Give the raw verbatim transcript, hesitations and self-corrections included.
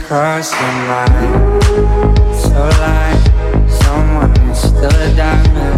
cross the line, so like someone is still a diamond.